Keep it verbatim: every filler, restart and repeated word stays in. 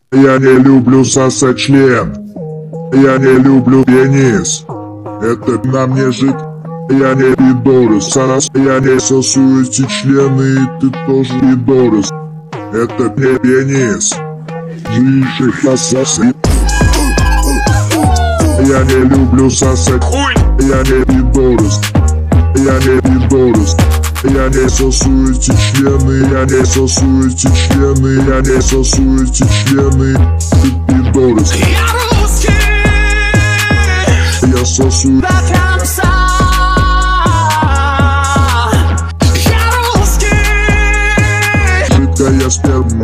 Я не люблю сосать член. Я не люблю пенис. Это на мне жить. Я не пидорас, сарас. Я не сосу эти члены, и ты тоже пидорас. Это не пенис. Жиши пососи. Я не люблю сосать. Я не пидорас. Я не пидорас. Я не сосу эти члены, я не сосу эти члены, я не сосу эти члены, ты пидорас. Я русский, Я сосу до конца. Я русский, жидкая сперма.